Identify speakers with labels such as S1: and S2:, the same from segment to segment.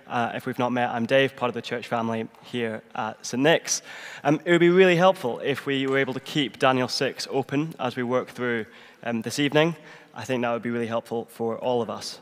S1: If we've not met, I'm Dave, part of the church family here at St. Nick's. It would be really helpful if we were able to keep Daniel 6 open as we work through this evening. I think that would be really helpful for all of us.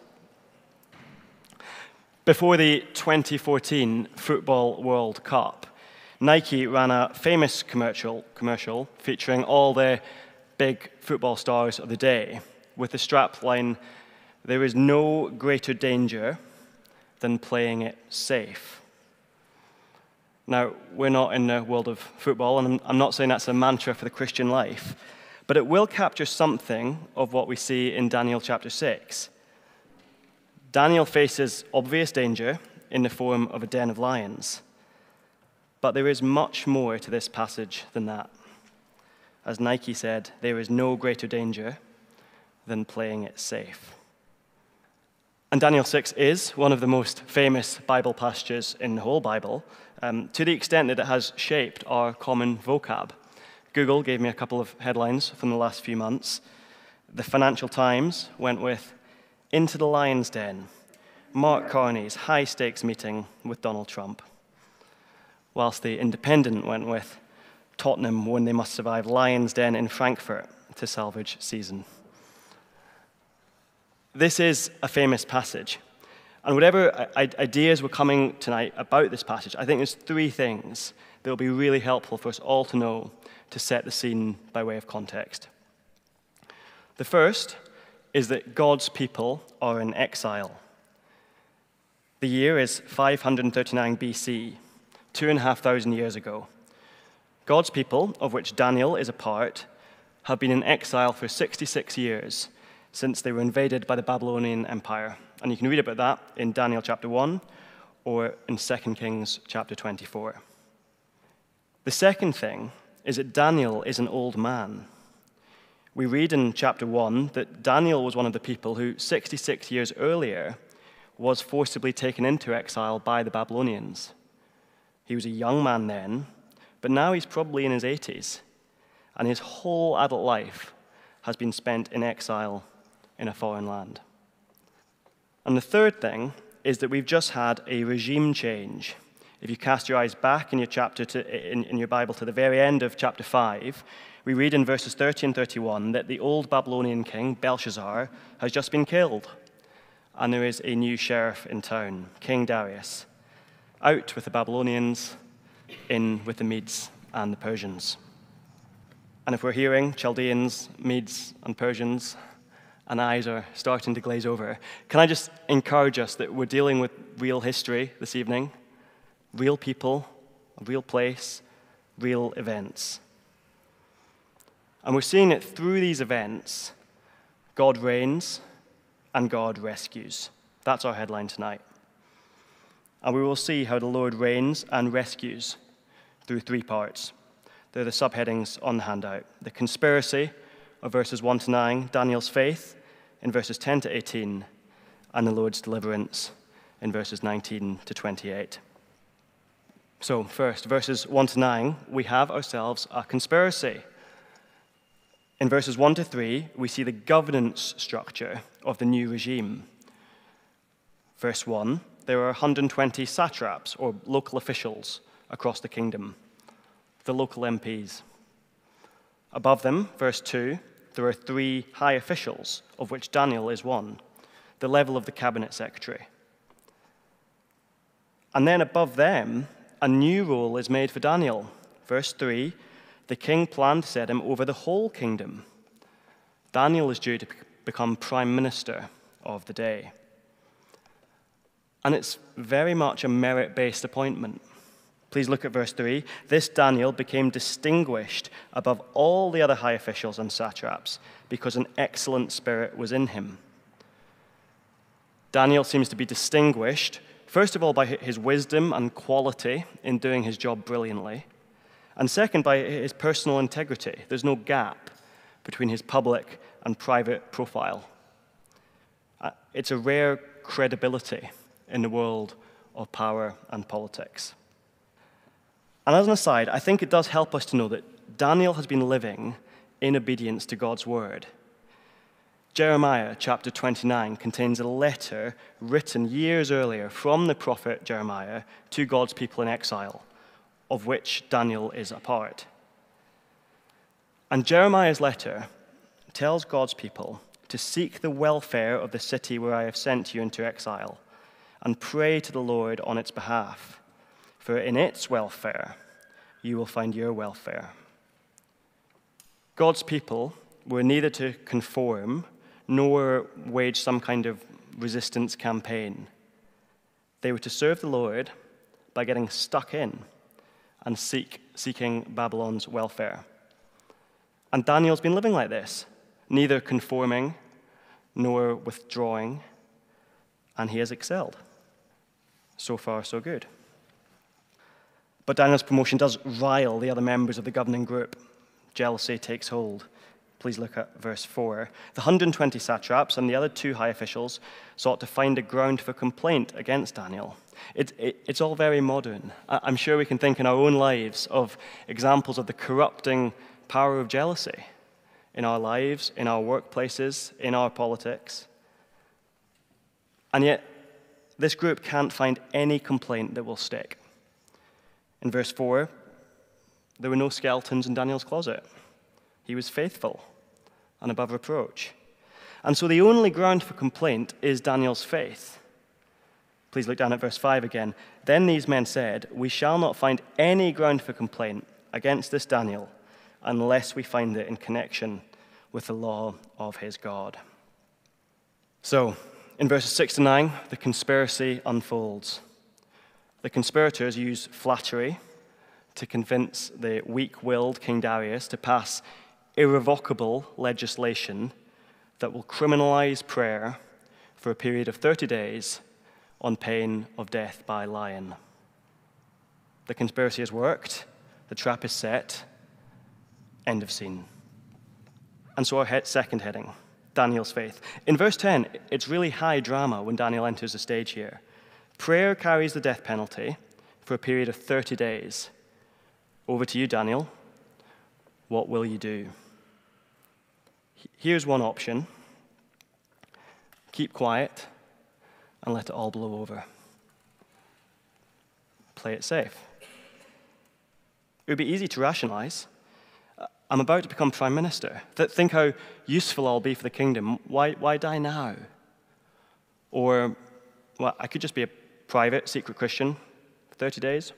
S1: Before the 2014 Football World Cup, Nike ran a famous commercial featuring all the big football stars of the day with the strapline, "There is no greater danger than playing it safe." Now, we're not in the world of football, and I'm not saying that's a mantra for the Christian life, but it will capture something of what we see in Daniel chapter 6. Daniel faces obvious danger in the form of a den of lions. But there is much more to this passage than that. As Nike said, there is no greater danger than playing it safe. And Daniel 6 is one of the most famous Bible passages in the whole Bible, to the extent that it has shaped our common vocab. Google gave me a couple of headlines from the last few months. The Financial Times went with, "Into the Lion's Den, Mark Carney's high-stakes meeting with Donald Trump." Whilst the Independent went with, "Tottenham when they must survive Lion's Den in Frankfurt to salvage season." This is a famous passage. And whatever ideas were coming tonight about this passage, I think there's three things that will be really helpful for us all to know to set the scene by way of context. The first is that God's people are in exile. The year is 539 BC. 2,500 years ago. God's people, of which Daniel is a part, have been in exile for 66 years since they were invaded by the Babylonian Empire. And you can read about that in Daniel chapter 1 or in 2 Kings chapter 24. The second thing is that Daniel is an old man. We read in chapter 1 that Daniel was one of the people who 66 years earlier was forcibly taken into exile by the Babylonians. He was a young man then, but now he's probably in his 80s, and his whole adult life has been spent in exile in a foreign land. And the third thing is that we've just had a regime change. If you cast your eyes back in your Bible to the very end of chapter 5, we read in verses 30 and 31 that the old Babylonian king, Belshazzar, has just been killed, and there is a new sheriff in town, King Darius. Out with the Babylonians, in with the Medes and the Persians. And if we're hearing Chaldeans, Medes, and Persians, and eyes are starting to glaze over, can I just encourage us that we're dealing with real history this evening, real people, a real place, real events. And we're seeing that through these events, God reigns and God rescues. That's our headline tonight. And we will see how the Lord reigns and rescues through three parts. They're the subheadings on the handout. The conspiracy of verses 1 to 9, Daniel's faith in verses 10 to 18, and the Lord's deliverance in verses 19 to 28. So first, verses 1 to 9, we have ourselves a conspiracy. In verses 1 to 3, we see the governance structure of the new regime. Verse 1, there are 120 satraps, or local officials, across the kingdom, the local MPs. Above them, verse 2, there are 3 high officials, of which Daniel is one, the level of the cabinet secretary. And then above them, a new role is made for Daniel. Verse 3, the king planned to set him over the whole kingdom. Daniel is due to become prime minister of the day. And it's very much a merit-based appointment. Please look at verse 3. This Daniel became distinguished above all the other high officials and satraps because an excellent spirit was in him. Daniel seems to be distinguished, first of all, by his wisdom and quality in doing his job brilliantly, and second, by his personal integrity. There's no gap between his public and private profile. It's a rare credibility in the world of power and politics. And as an aside, I think it does help us to know that Daniel has been living in obedience to God's word. Jeremiah chapter 29 contains a letter written years earlier from the prophet Jeremiah to God's people in exile, of which Daniel is a part. And Jeremiah's letter tells God's people to seek the welfare of the city where I have sent you into exile, and pray to the Lord on its behalf, for in its welfare you will find your welfare. God's people were neither to conform nor wage some kind of resistance campaign. They were to serve the Lord by getting stuck in and seeking Babylon's welfare. And Daniel's been living like this, neither conforming nor withdrawing, and he has excelled. So far, so good. But Daniel's promotion does rile the other members of the governing group. Jealousy takes hold. Please look at verse 4. The 120 satraps and the other 2 high officials sought to find a ground for complaint against Daniel. It's all very modern. I'm sure we can think in our own lives of examples of the corrupting power of jealousy in our lives, in our workplaces, in our politics. And yet, this group can't find any complaint that will stick. In verse 4, there were no skeletons in Daniel's closet. He was faithful and above reproach. And so the only ground for complaint is Daniel's faith. Please look down at verse 5 again. Then these men said, "We shall not find any ground for complaint against this Daniel unless we find it in connection with the law of his God." So, in verses 6 to 9, the conspiracy unfolds. The conspirators use flattery to convince the weak-willed King Darius to pass irrevocable legislation that will criminalize prayer for a period of 30 days on pain of death by lion. The conspiracy has worked, the trap is set, end of scene. And so our second heading, Daniel's faith. In verse 10, it's really high drama when Daniel enters the stage here. Prayer carries the death penalty for a period of 30 days. Over to you, Daniel. What will you do? Here's one option. Keep quiet and let it all blow over. Play it safe. It would be easy to rationalize. I'm about to become prime minister. Think how useful I'll be for the kingdom. Why die now? Or, well, I could just be a private, secret Christian for 30 days.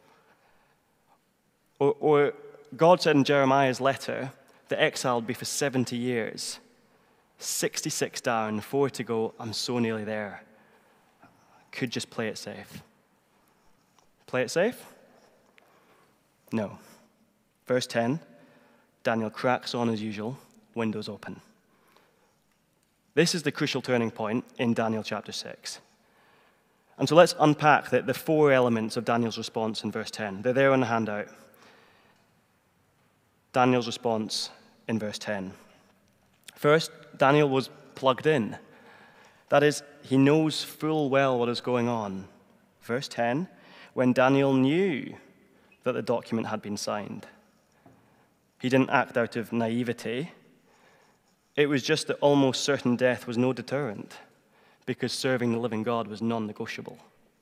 S1: Or God said in Jeremiah's letter, the exile would be for 70 years. 66 down, 4 to go. I'm so nearly there. Could just play it safe. Play it safe? No. Verse 10, Daniel cracks on as usual, windows open. This is the crucial turning point in Daniel chapter 6. And so let's unpack the 4 elements of Daniel's response in verse 10. They're there on the handout. Daniel's response in verse 10. First, Daniel was plugged in. That is, he knows full well what is going on. Verse 10, when Daniel knew that the document had been signed. He didn't act out of naivety. It was just that almost certain death was no deterrent because serving the living God was non-negotiable.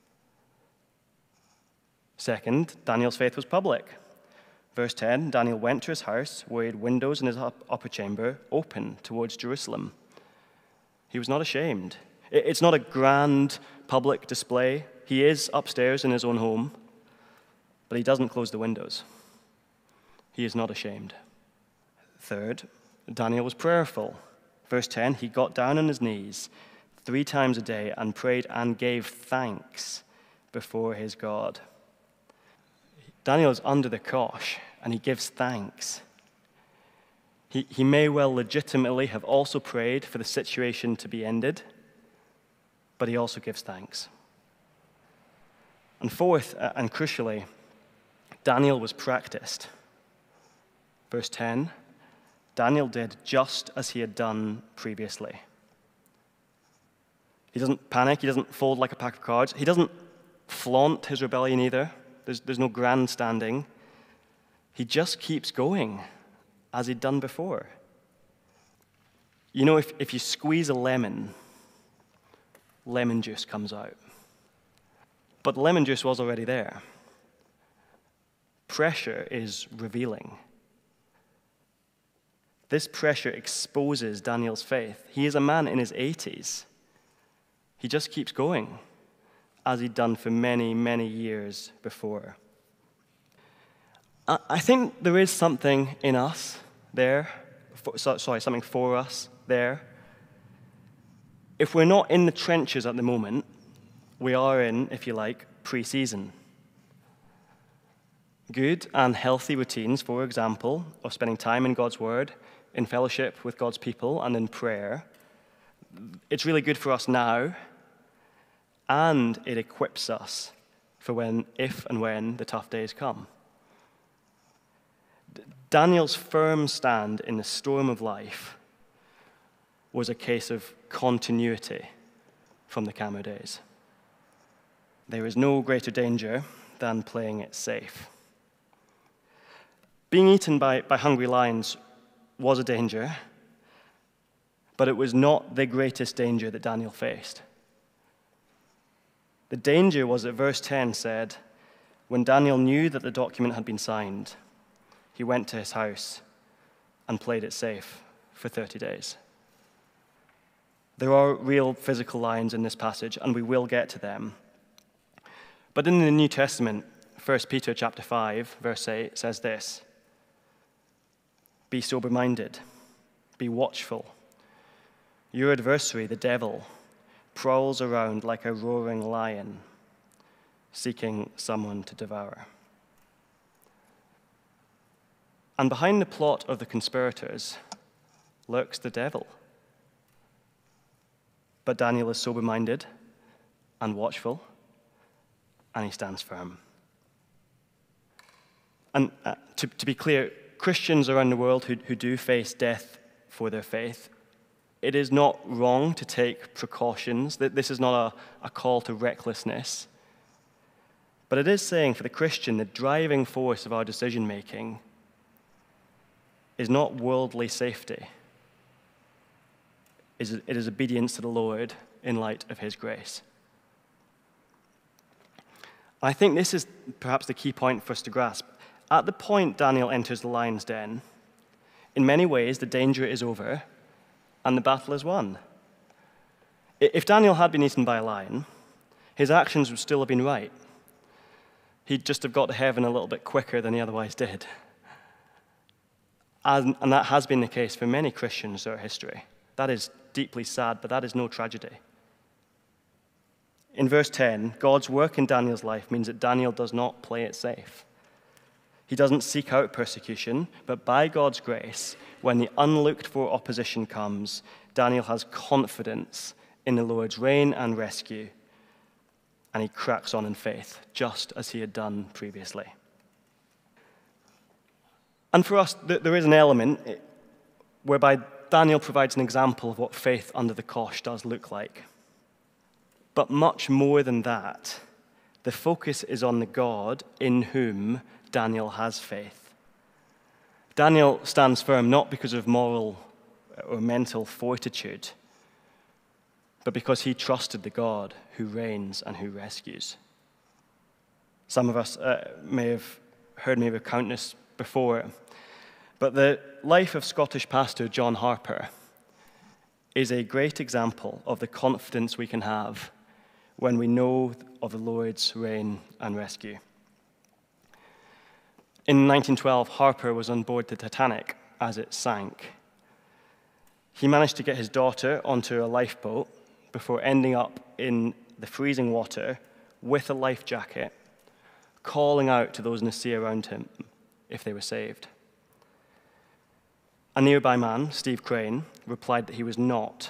S1: Second, Daniel's faith was public. Verse 10, Daniel went to his house where he had windows in his upper chamber open towards Jerusalem. He was not ashamed. It's not a grand public display. He is upstairs in his own home, but he doesn't close the windows. He is not ashamed. Third, Daniel was prayerful. Verse 10, he got down on his knees 3 times a day and prayed and gave thanks before his God. Daniel is under the cosh, and he gives thanks. He may well legitimately have also prayed for the situation to be ended, but he also gives thanks. And fourth, and crucially, Daniel was practiced. Verse 10, Daniel did just as he had done previously. He doesn't panic, he doesn't fold like a pack of cards, he doesn't flaunt his rebellion either. There's no grandstanding. He just keeps going as he'd done before. You know, if you squeeze a lemon juice comes out. But the lemon juice was already there. Pressure is revealing. This pressure exposes Daniel's faith. He is a man in his 80s. He just keeps going, as he'd done for many, many years before. I think there is something in us there, something for us there. If we're not in the trenches at the moment, we are in, if you like, pre-season. Good and healthy routines, for example, of spending time in God's Word, in fellowship with God's people, and in prayer, it's really good for us now, and it equips us for when, if and when, the tough days come. Daniel's firm stand in the storm of life was a case of continuity from the Camo days. There is no greater danger than playing it safe. Being eaten by hungry lions was a danger, but it was not the greatest danger that Daniel faced. The danger was that verse 10 said, when Daniel knew that the document had been signed, he went to his house and played it safe for 30 days. There are real physical lions in this passage, and we will get to them. But in the New Testament, 1 Peter chapter 5, verse 8 says this, be sober-minded, be watchful. Your adversary, the devil, prowls around like a roaring lion, seeking someone to devour. And behind the plot of the conspirators lurks the devil. But Daniel is sober-minded and watchful, and he stands firm. And to be clear, Christians around the world who do face death for their faith, it is not wrong to take precautions. This is not a call to recklessness. But it is saying for the Christian, the driving force of our decision-making is not worldly safety. It is obedience to the Lord in light of his grace. I think this is perhaps the key point for us to grasp. At the point Daniel enters the lion's den, in many ways the danger is over and the battle is won. If Daniel had been eaten by a lion, his actions would still have been right. He'd just have got to heaven a little bit quicker than he otherwise did. And that has been the case for many Christians throughout history. That is deeply sad, but that is no tragedy. In verse 10, God's work in Daniel's life means that Daniel does not play it safe. He doesn't seek out persecution, but by God's grace, when the unlooked-for opposition comes, Daniel has confidence in the Lord's reign and rescue, and he cracks on in faith, just as he had done previously. And for us, there is an element whereby Daniel provides an example of what faith under the cosh does look like. But much more than that, the focus is on the God in whom Daniel has faith. Daniel stands firm not because of moral or mental fortitude, but because he trusted the God who reigns and who rescues. Some of us may have heard me recount this before, but the life of Scottish pastor John Harper is a great example of the confidence we can have when we know of the Lord's reign and rescue. In 1912, Harper was on board the Titanic as it sank. He managed to get his daughter onto a lifeboat before ending up in the freezing water with a life jacket, calling out to those in the sea around him if they were saved. A nearby man, Steve Crane, replied that he was not.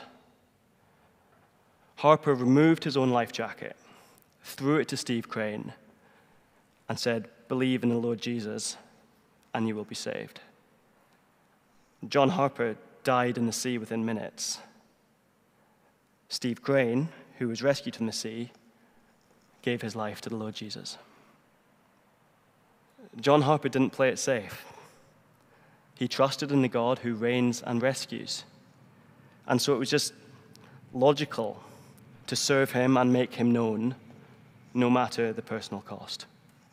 S1: Harper removed his own life jacket, threw it to Steve Crane, and said, "Believe in the Lord Jesus, and you will be saved." John Harper died in the sea within minutes. Steve Crane, who was rescued from the sea, gave his life to the Lord Jesus. John Harper didn't play it safe. He trusted in the God who reigns and rescues. And so it was just logical to serve him and make him known, no matter the personal cost.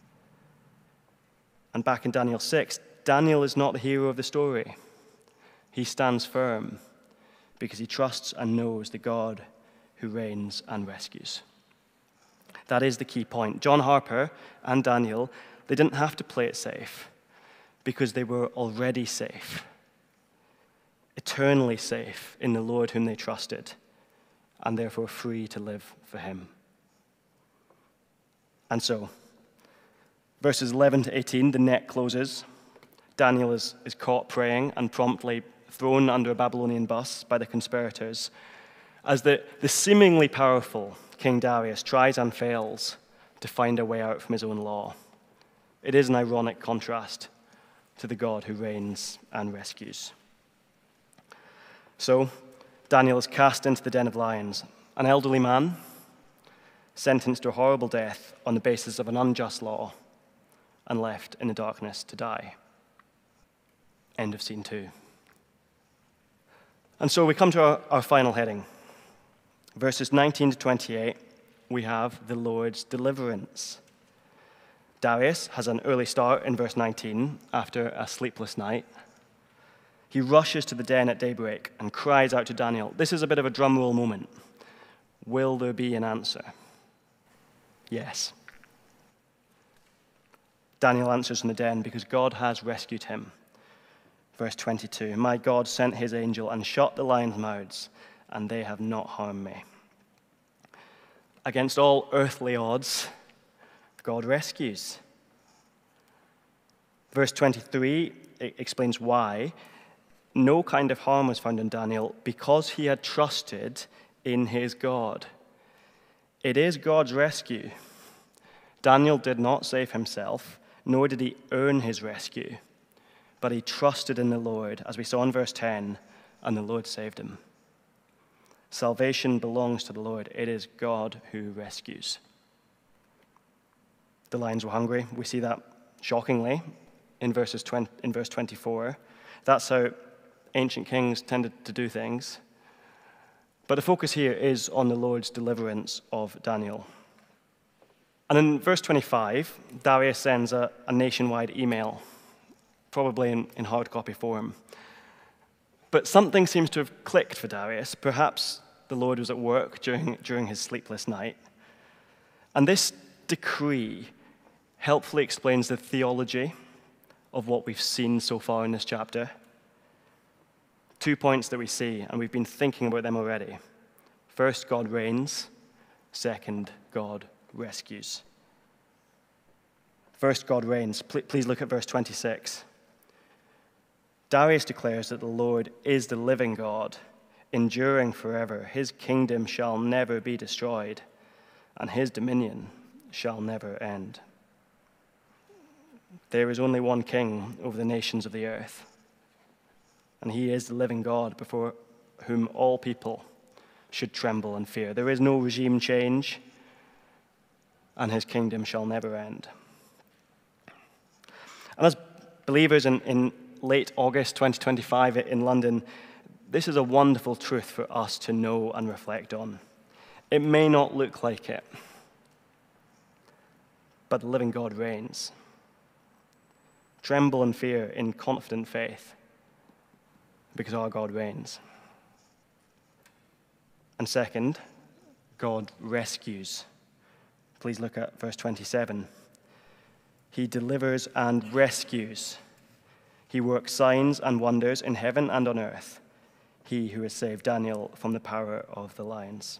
S1: And back in Daniel 6, Daniel is not the hero of the story. He stands firm because he trusts and knows the God who reigns and rescues. That is the key point. John Harper and Daniel, they didn't have to play it safe because they were already safe, eternally safe in the Lord whom they trusted, and therefore free to live for him. And so, verses 11 to 18, the net closes. Daniel is caught praying and promptly thrown under a Babylonian bus by the conspirators as the seemingly powerful King Darius tries and fails to find a way out from his own law. It is an ironic contrast to the God who reigns and rescues. So, Daniel is cast into the den of lions, an elderly man sentenced to a horrible death on the basis of an unjust law and left in the darkness to die. End of scene 2. And so we come to our final heading. Verses 19 to 28, we have the Lord's deliverance. Darius has an early start in verse 19 after a sleepless night. He rushes to the den at daybreak and cries out to Daniel. This is a bit of a drum roll moment. Will there be an answer? Yes. Daniel answers from the den because God has rescued him. Verse 22, my God sent his angel and shut the lions' mouths, and they have not harmed me. Against all earthly odds, God rescues. Verse 23 explains why. No kind of harm was found in Daniel because he had trusted in his God. It is God's rescue. Daniel did not save himself, nor did he earn his rescue, but he trusted in the Lord, as we saw in verse 10, and the Lord saved him. Salvation belongs to the Lord. It is God who rescues. The lions were hungry. We see that shockingly in verse 24. That's how ancient kings tended to do things. But the focus here is on the Lord's deliverance of Daniel. And in verse 25, Darius sends a nationwide email, probably in hard copy form. But something seems to have clicked for Darius. Perhaps the Lord was at work during his sleepless night. And this decree helpfully explains the theology of what we've seen so far in this chapter. 2 points that we see, and we've been thinking about them already. First, God reigns. Second, God rescues. First, God reigns. Please look at verse 26. Darius declares that the Lord is the living God, enduring forever. His kingdom shall never be destroyed, and his dominion shall never end. There is only one king over the nations of the earth, and he is the living God before whom all people should tremble and fear. There is no regime change, and his kingdom shall never end. And as believers in late August 2025 in London, this is a wonderful truth for us to know and reflect on. It may not look like it, but the living God reigns. Tremble and fear in confident faith, because our God reigns. And second, God rescues. Please look at verse 27. He delivers and rescues. He works signs and wonders in heaven and on earth. He who has saved Daniel from the power of the lions.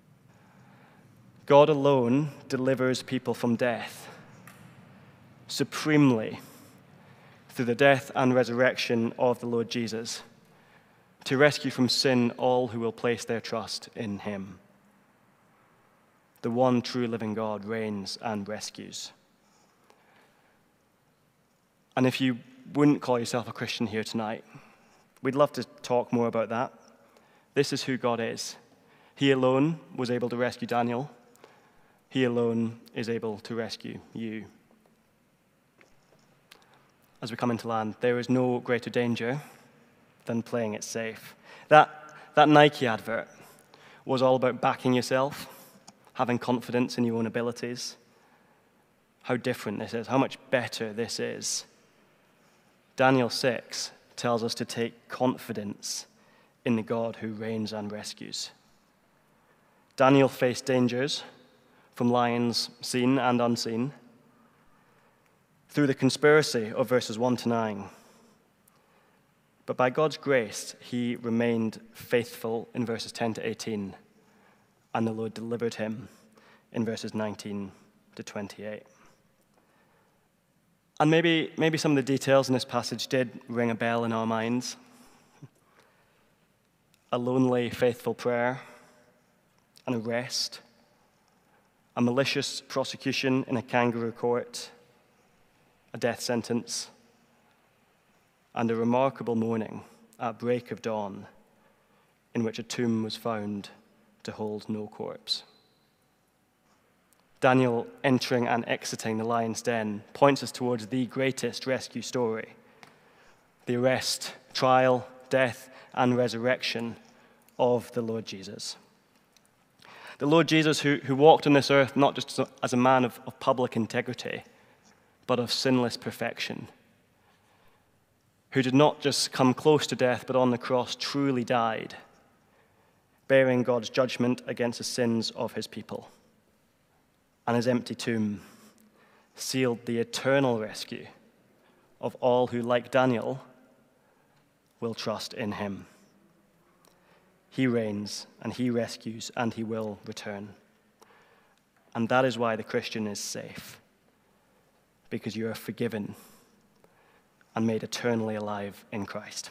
S1: God alone delivers people from death, supremely, through the death and resurrection of the Lord Jesus, to rescue from sin all who will place their trust in him. The one true living God reigns and rescues. And if you wouldn't call yourself a Christian here tonight, we'd love to talk more about that. This is who God is. He alone was able to rescue Daniel. He alone is able to rescue you. As we come into land, there is no greater danger than playing it safe. That that Nike advert was all about backing yourself, having confidence in your own abilities. How different this is, how much better this is. Daniel 6 tells us to take confidence in the God who reigns and rescues. Daniel faced dangers from lions seen and unseen through the conspiracy of verses 1 to 9. But by God's grace, he remained faithful in verses 10 to 18, and the Lord delivered him in verses 19 to 28. And maybe some of the details in this passage did ring a bell in our minds. A lonely, faithful prayer, an arrest, a malicious prosecution in a kangaroo court, a death sentence, and a remarkable morning at break of dawn in which a tomb was found to hold no corpse. Daniel entering and exiting the lion's den points us towards the greatest rescue story: the arrest, trial, death, and resurrection of the Lord Jesus. The Lord Jesus who walked on this earth not just as a man of public integrity, but of sinless perfection, who did not just come close to death, but on the cross truly died, bearing God's judgment against the sins of his people. And his empty tomb sealed the eternal rescue of all who, like Daniel, will trust in him. He reigns, and he rescues, and he will return. And that is why the Christian is safe, because you are forgiven and made eternally alive in Christ.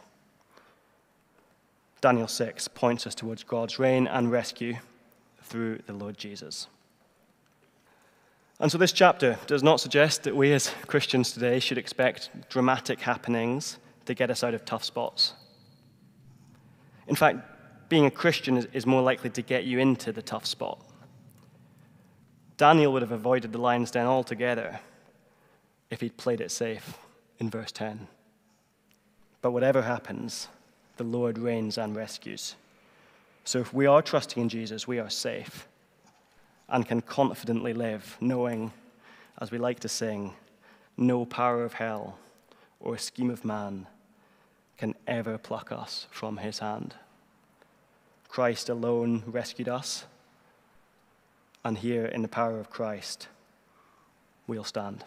S1: Daniel 6 points us towards God's reign and rescue through the Lord Jesus. And so this chapter does not suggest that we as Christians today should expect dramatic happenings to get us out of tough spots. In fact, being a Christian is more likely to get you into the tough spot. Daniel would have avoided the lion's den altogether if he'd played it safe in verse 10. But whatever happens, the Lord reigns and rescues. So if we are trusting in Jesus, we are safe and can confidently live, knowing, as we like to sing, no power of hell or scheme of man can ever pluck us from his hand. Christ alone rescued us, and here in the power of Christ, we'll stand.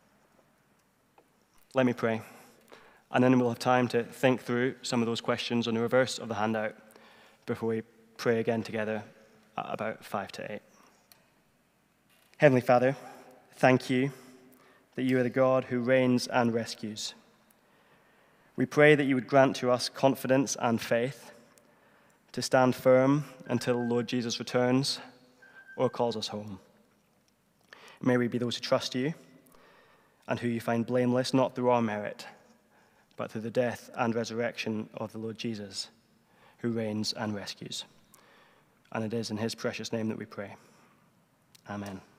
S1: Let me pray, and then we'll have time to think through some of those questions on the reverse of the handout before we pray again together at about 5 to 8. Heavenly Father, thank you that you are the God who reigns and rescues. We pray that you would grant to us confidence and faith to stand firm until the Lord Jesus returns or calls us home. May we be those who trust you and who you find blameless, not through our merit, but through the death and resurrection of the Lord Jesus, who reigns and rescues. And it is in his precious name that we pray. Amen.